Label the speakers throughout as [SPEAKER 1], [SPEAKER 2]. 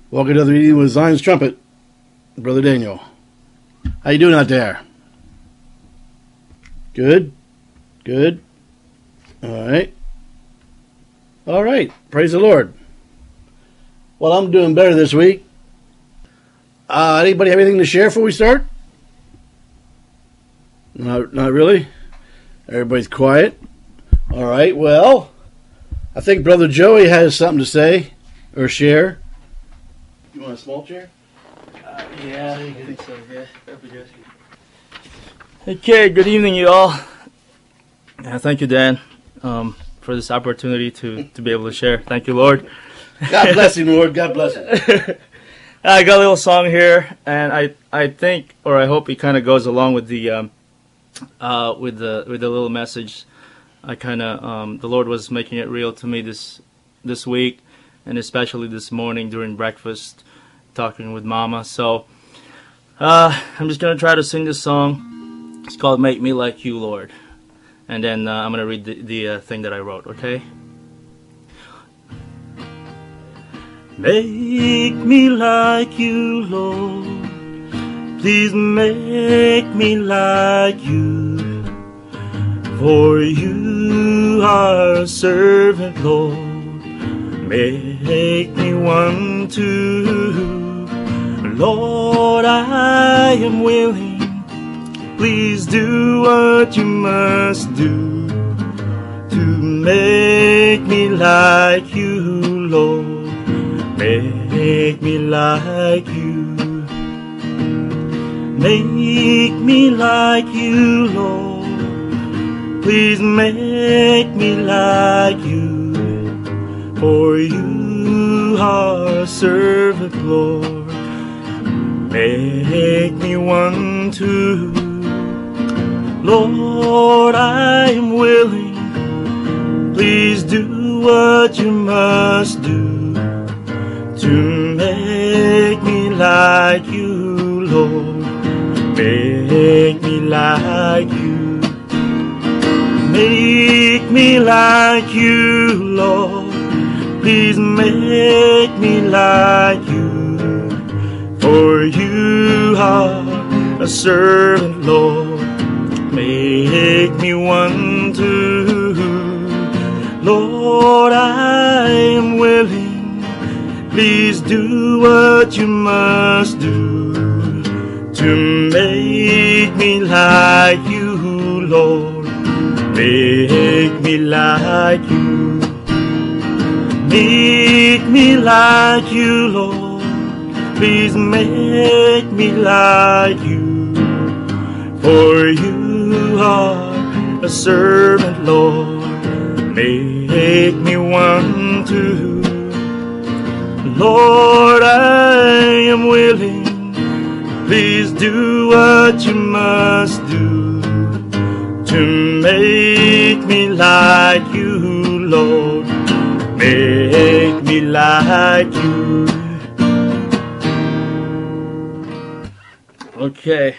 [SPEAKER 1] Welcome to the meeting with Zion's Trumpet, Brother Daniel. How you doing out there? Good? Good? All right. Praise the Lord. Well, I'm doing better this week. Anybody have anything to share before we start? Not really? Everybody's quiet? All right, well, I think Brother Joey has something to say or share. You want a small chair?
[SPEAKER 2] Yeah, I think so. Yeah, that'd be good. Okay, good evening, you all. Thank you, Dan, for this opportunity to be able to share. Thank you, Lord.
[SPEAKER 1] God bless you, Lord. God bless you.
[SPEAKER 2] I got a little song here, and I think, or I hope it kind of goes along with the little message. The Lord was making it real to me this week, and especially this morning during breakfast, talking with Mama. So I'm just gonna try to sing this song. It's called "Make Me Like You, Lord," and then I'm gonna read the thing that I wrote. Okay. Make me like you, Lord. Please make me like you. For you are a servant, Lord. Make me one too. Lord, I am willing. Please do what you must do to make me like you, Lord. Make me like you. Make me like you, Lord. Please make me like you. For you are a servant, Lord. Make me one too. Lord, I am willing. Please do what you must do to make me like you, Lord. Make me like you. Make me like you, Lord. Please make me like you. For you are a servant, Lord. Make me one too. Lord, I am willing. Please do what you must do to make me like you, Lord. Make me like you. Make me like you, Lord. Please make me like you. For you are a servant, Lord. Make me one too. Lord, I am willing. Please do what you must do to make me like you, Lord. Make me like you. Okay.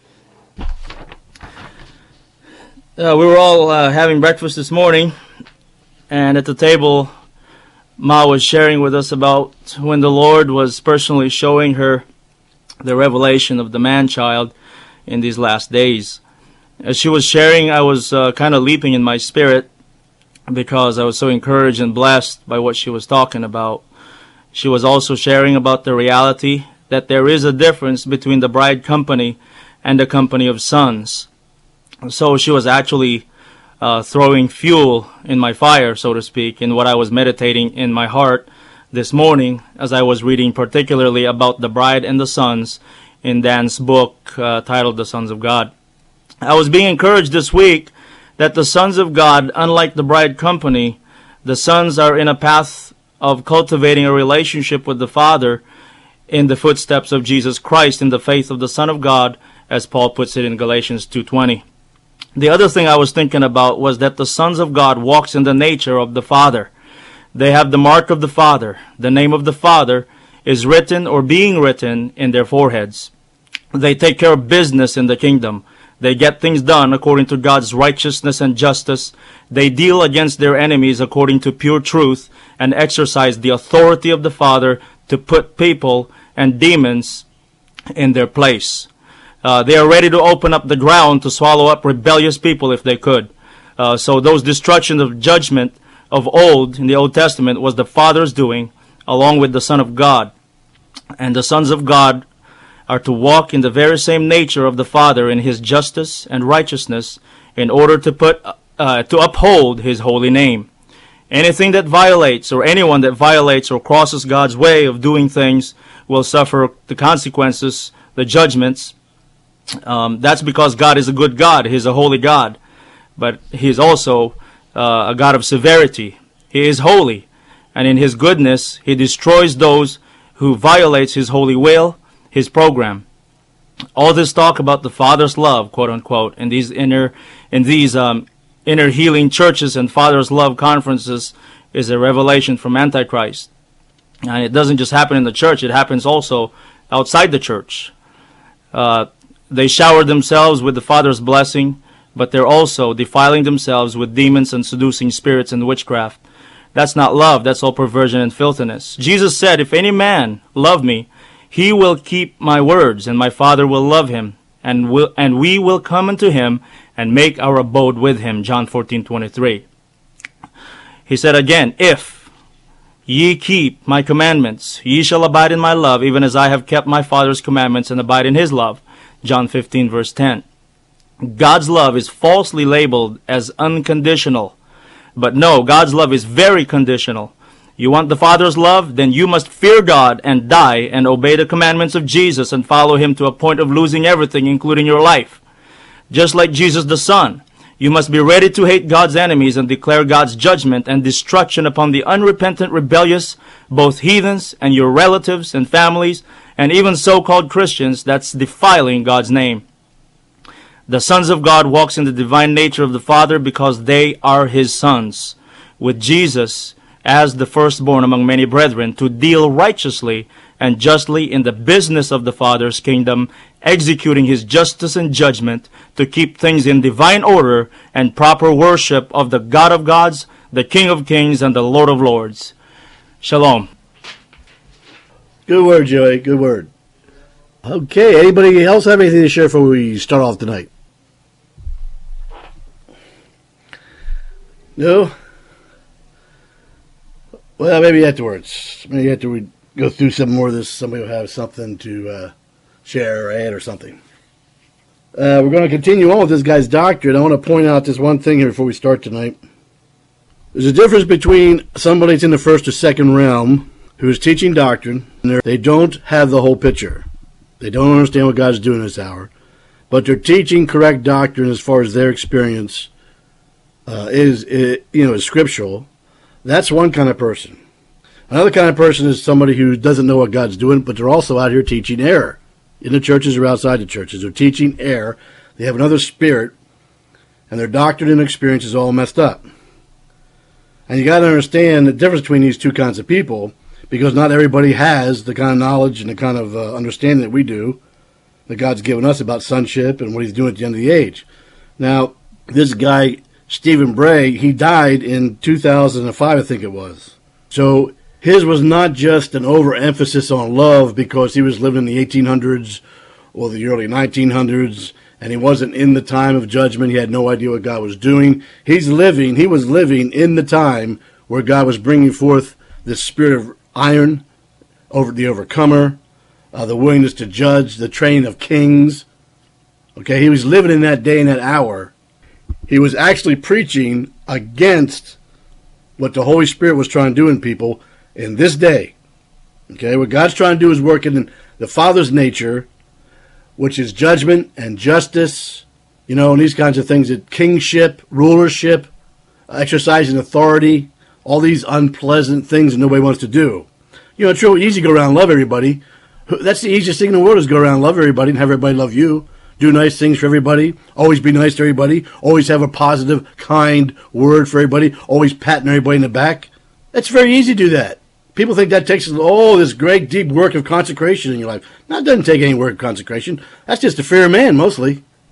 [SPEAKER 2] We were all having breakfast this morning, and at the table, Ma was sharing with us about when the Lord was personally showing her the revelation of the man-child in these last days. As she was sharing, I was kind of leaping in my spirit because I was so encouraged and blessed by what she was talking about. She was also sharing about the reality that there is a difference between the bride company and the company of sons. So she was actually throwing fuel in my fire, so to speak, in what I was meditating in my heart this morning as I was reading particularly about the bride and the sons in Dan's book titled The Sons of God. I was being encouraged this week that the sons of God, unlike the bride company, the sons are in a path of cultivating a relationship with the Father in the footsteps of Jesus Christ in the faith of the Son of God, as Paul puts it in Galatians 2:20. The other thing I was thinking about was that the sons of God walks in the nature of the Father. They have the mark of the Father. The name of the Father is written or being written in their foreheads. They take care of business in the kingdom. They get things done according to God's righteousness and justice. They deal against their enemies according to pure truth and exercise the authority of the Father to put people and demons in their place. They are ready to open up the ground to swallow up rebellious people if they could. So those destructions of judgment of old in the Old Testament was the Father's doing along with the Son of God. And the sons of God are to walk in the very same nature of the Father in His justice and righteousness in order to uphold His holy name. Anything that violates, or anyone that violates or crosses God's way of doing things, will suffer the consequences, the judgments. That's because God is a good God. He's a holy God. But He is also a God of severity. He is holy. And in His goodness, He destroys those who violates His holy will, His program. All this talk about the Father's love, quote unquote, in these inner healing churches and Father's love conferences is a revelation from Antichrist. And it doesn't just happen in the church, it happens also outside the church. They shower themselves with the Father's blessing, but they're also defiling themselves with demons and seducing spirits and witchcraft. That's not love, that's all perversion and filthiness. Jesus said, if any man love me, he will keep my words, and my Father will love him, and we will come unto him and make our abode with him. John 14:23. He said again, if ye keep my commandments, ye shall abide in my love, even as I have kept my Father's commandments and abide in his love. John 15 verse 10. God's love is falsely labeled as unconditional. But no, God's love is very conditional. You want the Father's love? Then you must fear God and die and obey the commandments of Jesus and follow Him to a point of losing everything, including your life. Just like Jesus the Son, you must be ready to hate God's enemies and declare God's judgment and destruction upon the unrepentant, rebellious, both heathens and your relatives and families, and even so-called Christians that's defiling God's name. The sons of God walks in the divine nature of the Father because they are His sons, with Jesus as the firstborn among many brethren, to deal righteously and justly in the business of the Father's kingdom, executing His justice and judgment to keep things in divine order and proper worship of the God of gods, the King of kings, and the Lord of lords. Shalom.
[SPEAKER 1] Good word, Joey. Good word. Okay, anybody else have anything to share before we start off tonight? No? Well, maybe afterwards. Maybe after we go through some more of this, somebody will have something to share or add or something. We're going to continue on with this guy's doctrine. I want to point out this one thing here before we start tonight. There's a difference between somebody that's in the first or second realm who is teaching doctrine, and they don't have the whole picture. They don't understand what God's doing this hour, but they're teaching correct doctrine as far as their experience is scriptural. That's one kind of person. Another kind of person is somebody who doesn't know what God's doing, but they're also out here teaching error. In the churches or outside the churches, they're teaching error. They have another spirit, and their doctrine and experience is all messed up. And you got to understand the difference between these two kinds of people, because not everybody has the kind of knowledge and the kind of understanding that we do, that God's given us about sonship and what He's doing at the end of the age. Now, this guy, Stephen Bray, he died in 2005, I think it was. So his was not just an overemphasis on love because he was living in the 1800s or the early 1900s, and he wasn't in the time of judgment. He had no idea what God was doing. He was living in the time where God was bringing forth the spirit of iron, over the overcomer, the willingness to judge, the training of kings. Okay, he was living in that day and that hour. He was actually preaching against what the Holy Spirit was trying to do in people in this day. Okay, what God's trying to do is work in the Father's nature, which is judgment and justice, and these kinds of things, kingship, rulership, exercising authority, all these unpleasant things that nobody wants to do. It's real easy to go around and love everybody. That's the easiest thing in the world, is go around and love everybody and have everybody love you. Do nice things for everybody. Always be nice to everybody. Always have a positive, kind word for everybody. Always patting everybody in the back. It's very easy to do that. People think that takes, this great deep work of consecration in your life. No, it doesn't take any work of consecration. That's just the fear of man, mostly.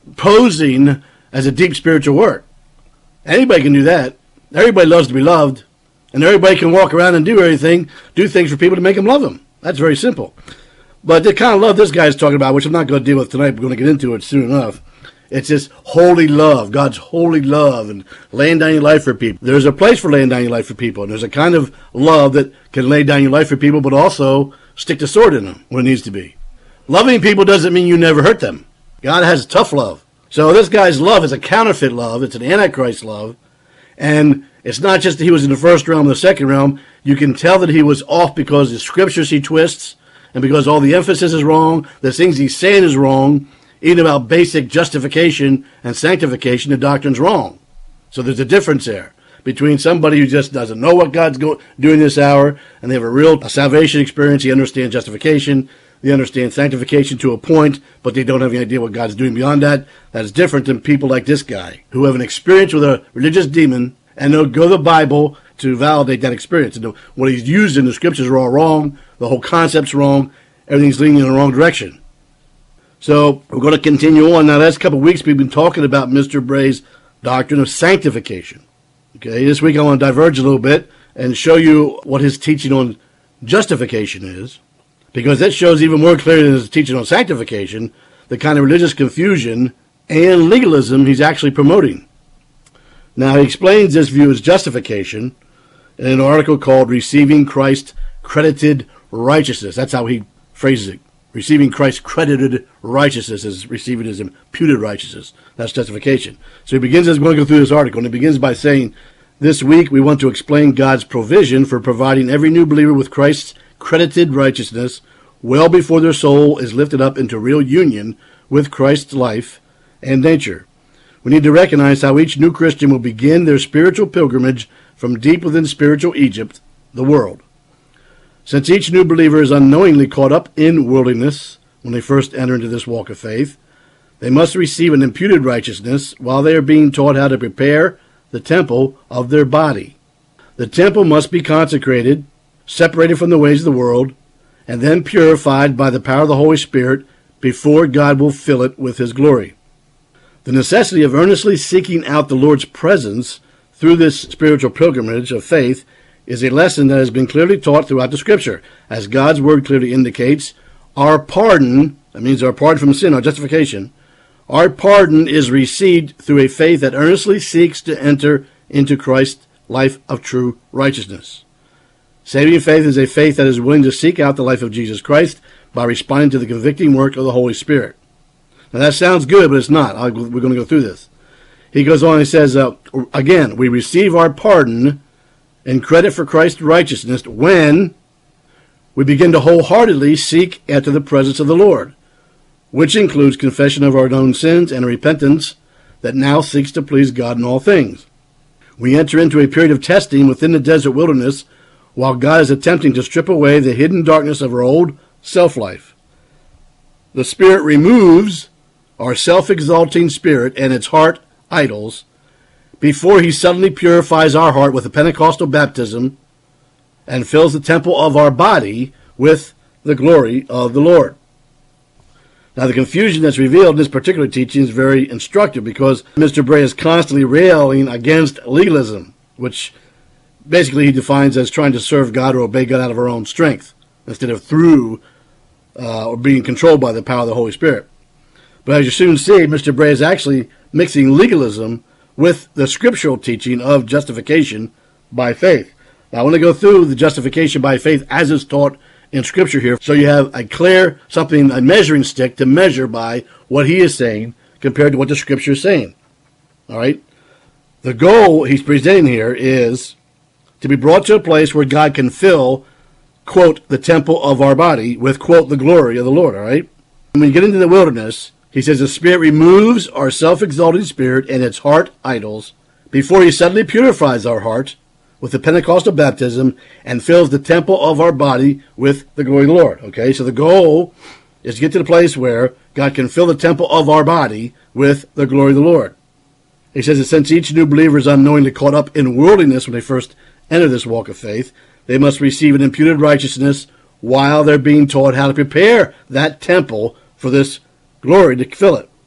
[SPEAKER 1] posing as a deep spiritual work. Anybody can do that. Everybody loves to be loved, and everybody can walk around and do things for people to make them love them. That's very simple. But the kind of love this guy is talking about, which I'm not going to deal with tonight, we're going to get into it soon enough. It's this holy love, God's holy love, and laying down your life for people. There's a place for laying down your life for people, and there's a kind of love that can lay down your life for people, but also stick the sword in them when it needs to be. Loving people doesn't mean you never hurt them. God has tough love. So this guy's love is a counterfeit love. It's an Antichrist love. And it's not just that he was in the first realm and the second realm. You can tell that he was off because the scriptures he twists, and because all the emphasis is wrong, the things he's saying is wrong, even about basic justification and sanctification, the doctrine's wrong. So there's a difference there between somebody who just doesn't know what God's doing this hour, and they have a real salvation experience. He understands justification. They understand sanctification to a point, but they don't have any idea what God's doing beyond that. That is different than people like this guy, who have an experience with a religious demon, and they'll go to the Bible to validate that experience. And what he's used in the scriptures are all wrong. The whole concept's wrong. Everything's leaning in the wrong direction. So we're going to continue on. Now, the last couple of weeks, we've been talking about Mr. Bray's doctrine of sanctification. Okay, this week I want to diverge a little bit and show you what his teaching on justification is, because that shows even more clearly than his teaching on sanctification the kind of religious confusion and legalism he's actually promoting. Now, he explains this view as justification in an article called Receiving Christ's Credited Righteousness. That's how he phrases it. Receiving Christ's credited righteousness is receiving his imputed righteousness. That's justification. So he begins, as we're going to go through this article, and he begins by saying, this week we want to explain God's provision for providing every new believer with Christ's credited righteousness well before their soul is lifted up into real union with Christ's life and nature. We need to recognize how each new Christian will begin their spiritual pilgrimage from deep within spiritual Egypt, the world. Since each new believer is unknowingly caught up in worldliness when they first enter into this walk of faith, they must receive an imputed righteousness while they are being taught how to prepare the temple of their body. The temple must be consecrated, separated from the ways of the world, and then purified by the power of the Holy Spirit before God will fill it with his glory. The necessity of earnestly seeking out the Lord's presence through this spiritual pilgrimage of faith is a lesson that has been clearly taught throughout the Scripture. As God's Word clearly indicates, our pardon, that means our pardon from sin, our justification, our pardon is received through a faith that earnestly seeks to enter into Christ's life of true righteousness. Saving faith is a faith that is willing to seek out the life of Jesus Christ by responding to the convicting work of the Holy Spirit. Now that sounds good, but it's not. We're going to go through this. He goes on and says, again, we receive our pardon and credit for Christ's righteousness when we begin to wholeheartedly seek after the presence of the Lord, which includes confession of our known sins and a repentance that now seeks to please God in all things. We enter into a period of testing within the desert wilderness while God is attempting to strip away the hidden darkness of our old self-life. The Spirit removes our self-exalting spirit and its heart idols before he suddenly purifies our heart with a Pentecostal baptism and fills the temple of our body with the glory of the Lord. Now, the confusion that's revealed in this particular teaching is very instructive because Mr. Bray is constantly railing against legalism, which basically he defines as trying to serve God or obey God out of our own strength instead of through or being controlled by the power of the Holy Spirit. But as you soon see, Mr. Bray is actually mixing legalism with the scriptural teaching of justification by faith. Now, I want to go through the justification by faith as it's taught in Scripture here, so you have a measuring stick to measure by what he is saying compared to what the Scripture is saying. All right? The goal he's presenting here is to be brought to a place where God can fill, quote, the temple of our body with, quote, the glory of the Lord, all right? When we get into the wilderness, he says the Spirit removes our self-exalting spirit and its heart idols before he suddenly purifies our heart with the Pentecostal baptism and fills the temple of our body with the glory of the Lord. Okay, so the goal is to get to the place where God can fill the temple of our body with the glory of the Lord. He says that since each new believer is unknowingly caught up in worldliness when they first enter this walk of faith, they must receive an imputed righteousness while they're being taught how to prepare that temple for this glory to fill it.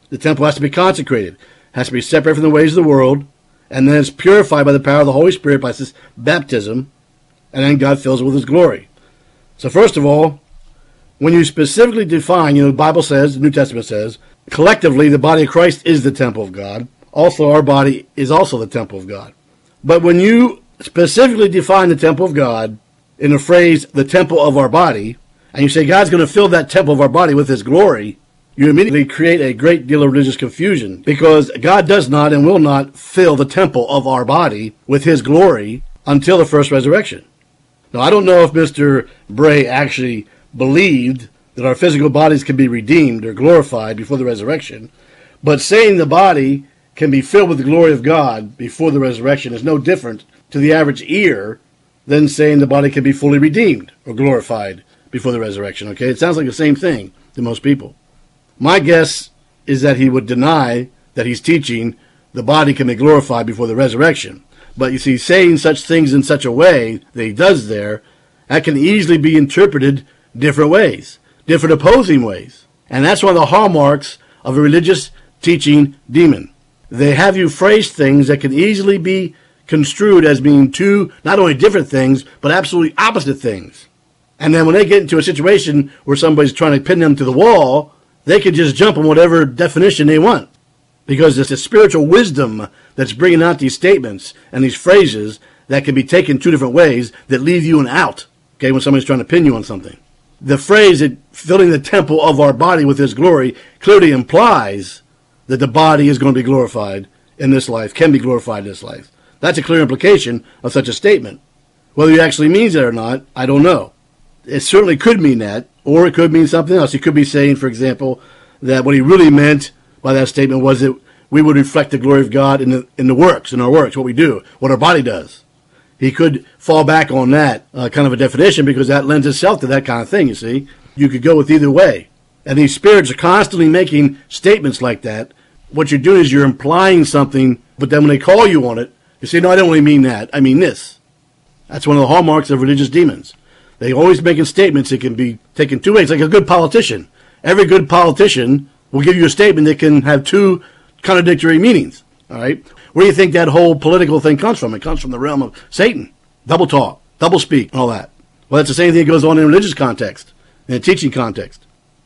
[SPEAKER 1] The temple has to be consecrated, has to be separate from the ways of the world, and then it's purified by the power of the Holy Spirit by this baptism, and then God fills it with his glory. So first of all, when you specifically define, the Bible says, the New Testament says, collectively the body of Christ is the temple of God. Also, our body is also the temple of God. But when you specifically define the temple of God in the phrase, the temple of our body, and you say God's going to fill that temple of our body with his glory, you immediately create a great deal of religious confusion, because God does not and will not fill the temple of our body with his glory until the first resurrection. Now, I don't know if Mr. Bray actually believed that our physical bodies can be redeemed or glorified before the resurrection, but saying the body can be filled with the glory of God before the resurrection is no different to the average ear than saying the body can be fully redeemed or glorified before the resurrection. Okay, it sounds like the same thing to most people. My guess is that he would deny that he's teaching the body can be glorified before the resurrection. But you see, saying such things in such a way that he does there, that can easily be interpreted different ways, different opposing ways. And that's one of the hallmarks of a religious teaching demon. They have you phrase things that can easily be construed as being two, not only different things, but absolutely opposite things. And then when they get into a situation where somebody's trying to pin them to the wall, they can just jump on whatever definition they want. Because it's the spiritual wisdom that's bringing out these statements and these phrases that can be taken two different ways that leave you an out, okay, when somebody's trying to pin you on something. The phrase that filling the temple of our body with his glory clearly implies that the body is going to be glorified in this life, can be glorified in this life. That's a clear implication of such a statement. Whether he actually means it or not, I don't know. It certainly could mean that, or it could mean something else. He could be saying, for example, that what he really meant by that statement was that we would reflect the glory of God in the works, in our works, what we do, what our body does. He could fall back on that kind of a definition, because that lends itself to that kind of thing, you see. You could go with either way. And these spirits are constantly making statements like that. What you're doing is you're implying something, but then when they call you on it, you say, no, I don't really mean that. I mean this. That's one of the hallmarks of religious demons. They're always making statements that can be taken two ways, like a good politician. Every good politician will give you a statement that can have two contradictory meanings. All right? Where do you think that whole political thing comes from? It comes from the realm of Satan. Double talk, double speak, and all that. Well, that's the same thing that goes on in a religious context, in a teaching context.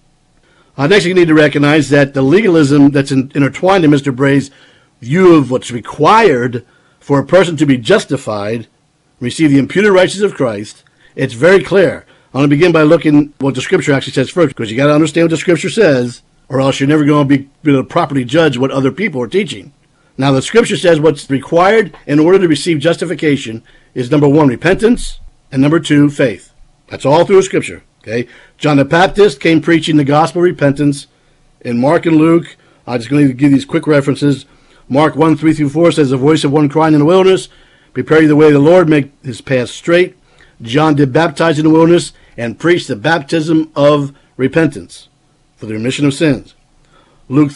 [SPEAKER 1] Next, you need to recognize that the legalism that's intertwined in Mr. Bray's view of what's required for a person to be justified, receive the imputed righteousness of Christ, it's very clear. I'm going to begin by looking what the Scripture actually says first, because you got to understand what the Scripture says, or else you're never going to be able to properly judge what other people are teaching. Now, the Scripture says what's required in order to receive justification is, number one, repentance, and number two, faith. That's all through the Scripture. Okay? John the Baptist came preaching the gospel of repentance. In Mark and Luke, I'm just going to give these quick references. Mark 1:3-4 says, the voice of one crying in the wilderness, prepare you the way of the Lord, make his path straight. John did baptize in the wilderness and preached the baptism of repentance for the remission of sins. Luke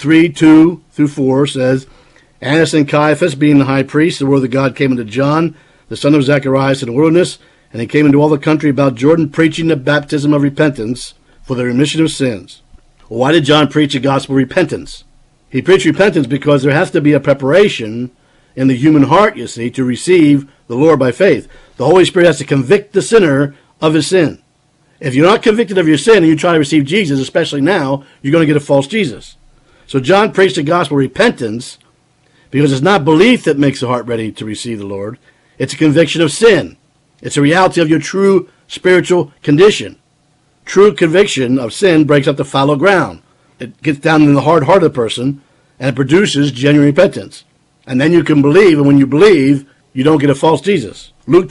[SPEAKER 1] 3:2-4 says, Annas and Caiaphas, being the high priest, the word of God came unto John, the son of Zacharias, in the wilderness, and he came into all the country about Jordan, preaching the baptism of repentance for the remission of sins. Well, why did John preach the gospel of repentance? He preached repentance because there has to be a preparation in the human heart, you see, to receive the Lord by faith. The Holy Spirit has to convict the sinner of his sin. If you're not convicted of your sin and you try to receive Jesus, especially now, you're going to get a false Jesus. So John preached the gospel of repentance because it's not belief that makes the heart ready to receive the Lord. It's a conviction of sin. It's a reality of your true spiritual condition. True conviction of sin breaks up the fallow ground. It gets down in the hard heart of the person, and it produces genuine repentance. And then you can believe, and when you believe, you don't get a false Jesus. Luke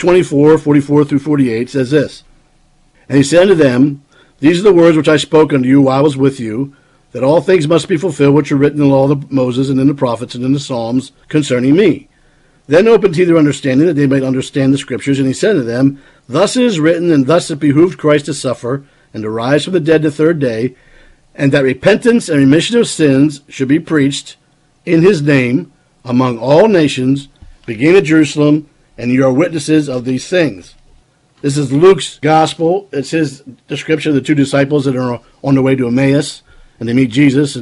[SPEAKER 1] 24:44-48 says this, And he said unto them, These are the words which I spoke unto you while I was with you, that all things must be fulfilled which are written in the law of Moses and in the prophets and in the Psalms concerning me. Then opened he their understanding, that they might understand the Scriptures. And he said to them, Thus it is written, and thus it behooved Christ to suffer, and to rise from the dead the third day, and that repentance and remission of sins should be preached in his name among all nations, beginning at Jerusalem, and you are witnesses of these things. This is Luke's gospel. It's his description of the two disciples that are on their way to Emmaus, and they meet Jesus, and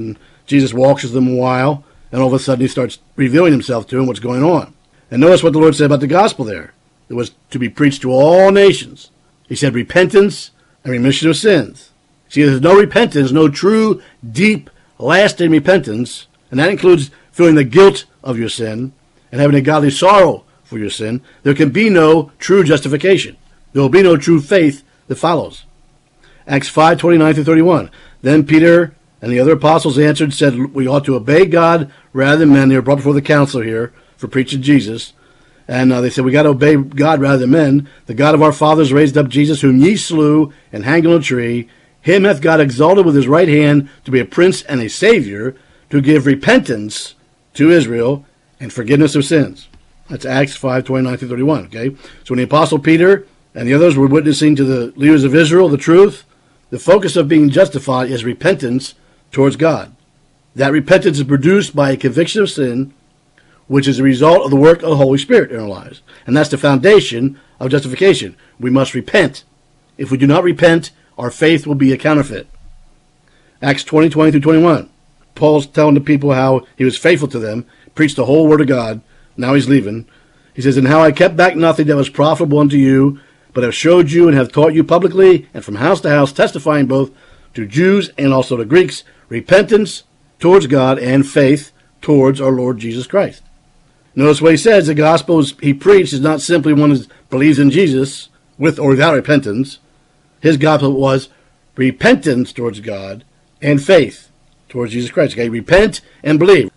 [SPEAKER 1] Jesus walks with them a while, and all of a sudden he starts revealing himself to them, what's going on. And notice what the Lord said about the gospel there. It was to be preached to all nations. He said repentance and remission of sins. See, there's no repentance, no true, deep, lasting repentance, and that includes feeling the guilt of your sin and having a godly sorrow for your sin. There can be no true justification. There will be no true faith that follows. Acts 5:29-31. Then Peter and the other apostles answered and said, we ought to obey God rather than men. They were brought before the council here for preaching Jesus. And they said, we got to obey God rather than men. The God of our fathers raised up Jesus, whom ye slew and hanged on a tree. Him hath God exalted with his right hand to be a prince and a savior, to give repentance to Israel and forgiveness of sins. That's Acts 5:29-31. Okay? So when the apostle Peter and the others were witnessing to the leaders of Israel the truth, the focus of being justified is repentance towards God. That repentance is produced by a conviction of sin, which is a result of the work of the Holy Spirit in our lives. And that's the foundation of justification. We must repent. If we do not repent, our faith will be a counterfeit. Acts 20:20-21. Paul's telling the people how he was faithful to them, preached the whole word of God. Now he's leaving. He says, and how I kept back nothing that was profitable unto you, but have showed you and have taught you publicly, and from house to house, testifying both to Jews and also to Greeks, repentance towards God and faith towards our Lord Jesus Christ. Notice what he says, the gospel he preached is not simply one who believes in Jesus with or without repentance. His gospel was repentance towards God and faith towards Jesus Christ. Okay, repent and believe.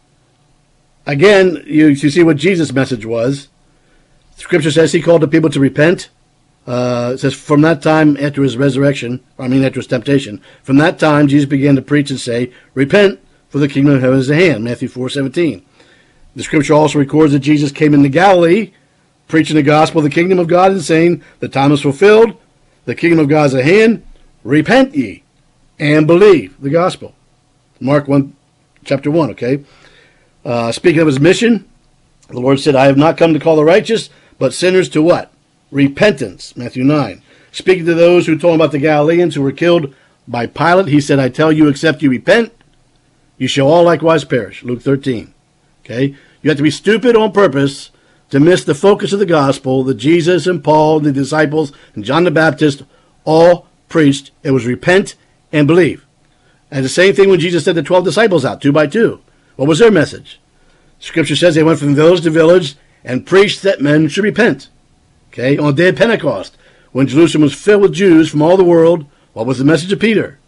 [SPEAKER 1] Again, you see what Jesus' message was. Scripture says he called the people to repent. It says from that time after his resurrection, after his temptation, from that time Jesus began to preach and say, repent, for the kingdom of heaven is at hand. Matthew 4:17. The scripture also records that Jesus came into Galilee, preaching the gospel of the kingdom of God and saying, the time is fulfilled, the kingdom of God is at hand, repent ye, and believe the gospel. Mark 1, chapter 1, okay? Speaking of his mission, the Lord said, I have not come to call the righteous, but sinners to what? Repentance, Matthew 9. Speaking to those who told him about the Galileans who were killed by Pilate, he said, I tell you, except you repent, you shall all likewise perish, Luke 13. Okay? You have to be stupid on purpose to miss the focus of the gospel that Jesus and Paul, the disciples, and John the Baptist all preached. It was repent and believe. And the same thing when Jesus sent the 12 disciples out, 2 by 2. What was their message? Scripture says they went from village to village and preached that men should repent. Okay? On the day of Pentecost, when Jerusalem was filled with Jews from all the world, what was the message of Peter?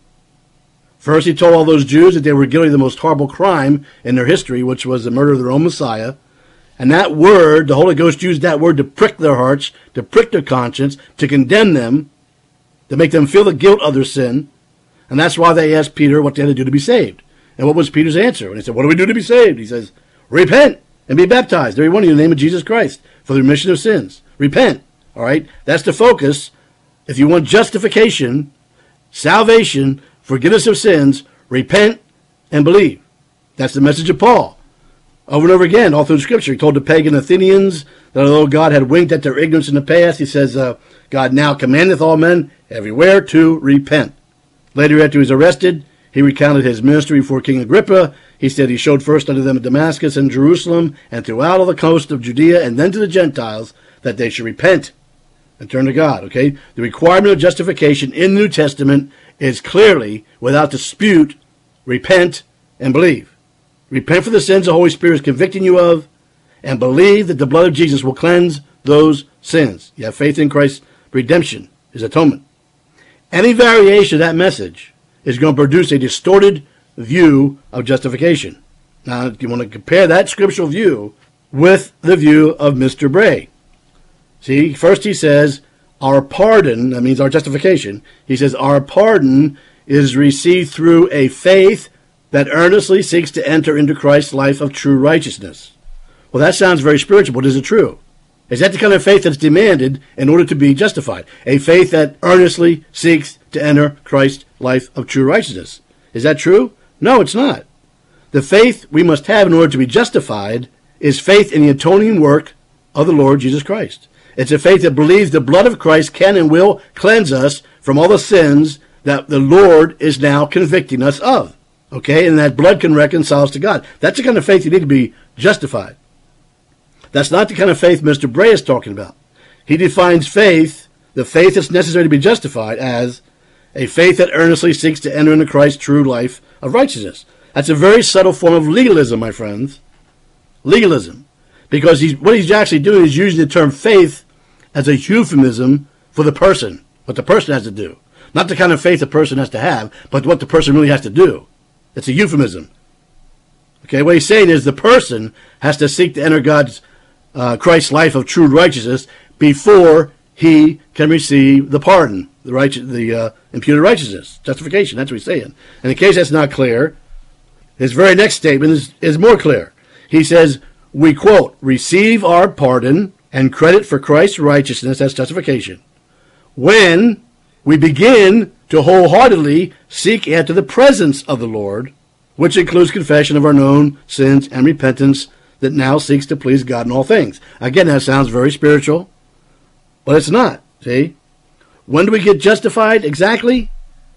[SPEAKER 1] First, he told all those Jews that they were guilty of the most horrible crime in their history, which was the murder of their own Messiah. And that word, the Holy Ghost used that word to prick their hearts, to prick their conscience, to condemn them, to make them feel the guilt of their sin. And that's why they asked Peter what they had to do to be saved. And what was Peter's answer? When he said, what do we do to be saved? He says, repent and be baptized, every one of you, in the name of Jesus Christ, for the remission of sins. Repent. All right? That's the focus. If you want justification, salvation, forgiveness of sins, repent and believe. That's the message of Paul. Over and over again, all through the Scripture, he told the pagan Athenians that although God had winked at their ignorance in the past, he says, God now commandeth all men everywhere to repent. Later, after he was arrested, he recounted his ministry before King Agrippa. He said he showed first unto them at Damascus and Jerusalem and throughout all the coast of Judea and then to the Gentiles that they should repent and turn to God. Okay? The requirement of justification in the New Testament is clearly, without dispute, repent and believe. Repent for the sins the Holy Spirit is convicting you of, and believe that the blood of Jesus will cleanse those sins. You have faith in Christ's redemption, his atonement. Any variation of that message is going to produce a distorted view of justification. Now, if you want to compare that scriptural view with the view of Mr. Bray. See, first he says, our pardon, that means our justification, he says, our pardon is received through a faith that earnestly seeks to enter into Christ's life of true righteousness. Well, that sounds very spiritual, but is it true? Is that the kind of faith that's demanded in order to be justified? A faith that earnestly seeks to enter Christ's life of true righteousness. Is that true? No, it's not. The faith we must have in order to be justified is faith in the atoning work of the Lord Jesus Christ. It's a faith that believes the blood of Christ can and will cleanse us from all the sins that the Lord is now convicting us of. Okay, and that blood can reconcile us to God. That's the kind of faith you need to be justified. That's not the kind of faith Mr. Bray is talking about. He defines faith, the faith that's necessary to be justified, as a faith that earnestly seeks to enter into Christ's true life of righteousness. That's a very subtle form of legalism, my friends. Legalism. Because what he's actually doing is using the term faith as a euphemism for the person, what the person has to do. Not the kind of faith the person has to have, but what the person really has to do. It's a euphemism. Okay, what he's saying is the person has to seek to enter Christ's life of true righteousness before he can receive the pardon, the imputed righteousness, justification. That's what he's saying. And in case that's not clear, his very next statement is more clear. He says, we, quote, receive our pardon and credit for Christ's righteousness, that's justification, when we begin to wholeheartedly seek after the presence of the Lord, which includes confession of our known sins and repentance that now seeks to please God in all things. Again, that sounds very spiritual, but it's not. See? When do we get justified exactly?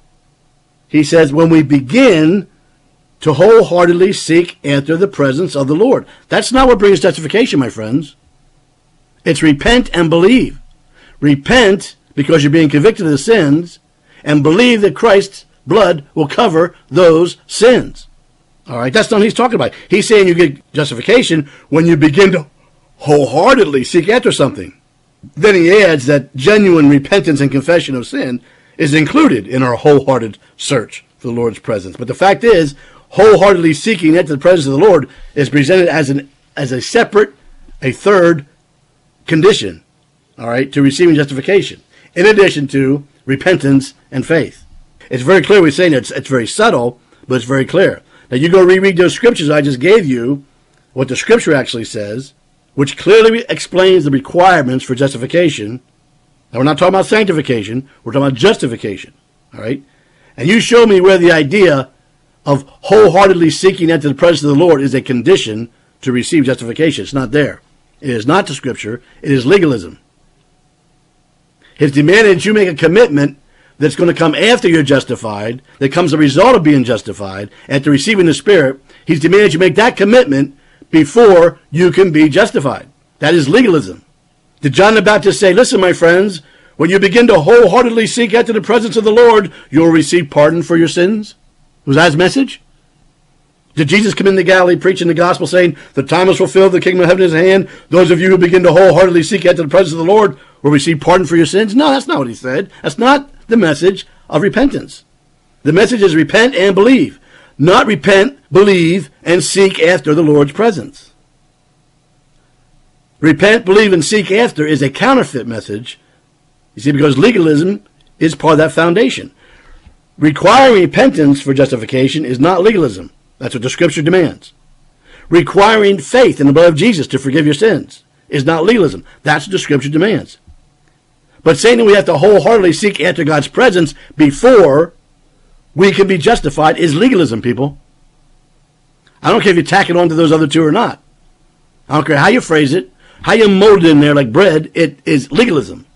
[SPEAKER 1] He says, when we begin to wholeheartedly seek after the presence of the Lord. That's not what brings justification, my friends. It's repent and believe. Repent because you're being convicted of the sins, and believe that Christ's blood will cover those sins. All right, that's not what he's talking about. He's saying you get justification when you begin to wholeheartedly seek after something. Then he adds that genuine repentance and confession of sin is included in our wholehearted search for the Lord's presence. But the fact is, wholeheartedly seeking after the presence of the Lord is presented as a separate, a third condition, all right, to receiving justification, in addition to repentance and faith. It's very clear. We're saying it's very subtle, but it's very clear. Now, you go reread those scriptures I just gave you, what the scripture actually says, which clearly explains the requirements for justification. Now, we're not talking about sanctification. We're talking about justification, all right? And you show me where the idea of wholeheartedly seeking after the presence of the Lord is a condition to receive justification. It's not there. It is not the scripture. It is legalism. His demand that you make a commitment that's going to come after you're justified, that comes as a result of being justified, after receiving the Spirit. He's demanding you make that commitment before you can be justified. That is legalism. Did John the Baptist say, listen, my friends, when you begin to wholeheartedly seek after the presence of the Lord, you'll receive pardon for your sins? Was that his message? Did Jesus come into Galilee preaching the gospel saying, the time is fulfilled, the kingdom of heaven is at hand. Those of you who begin to wholeheartedly seek after the presence of the Lord will receive pardon for your sins? No, that's not what he said. That's not the message of repentance. The message is repent and believe. Not repent, believe, and seek after the Lord's presence. Repent, believe, and seek after is a counterfeit message. You see, because legalism is part of that foundation. Requiring repentance for justification is not legalism. That's what the scripture demands. Requiring faith in the blood of Jesus to forgive your sins is not legalism. That's what the scripture demands. But saying that we have to wholeheartedly seek after God's presence before we can be justified is legalism, people. I don't care if you tack it onto those other two or not. I don't care how you phrase it, how you mold it in there like bread, it is legalism.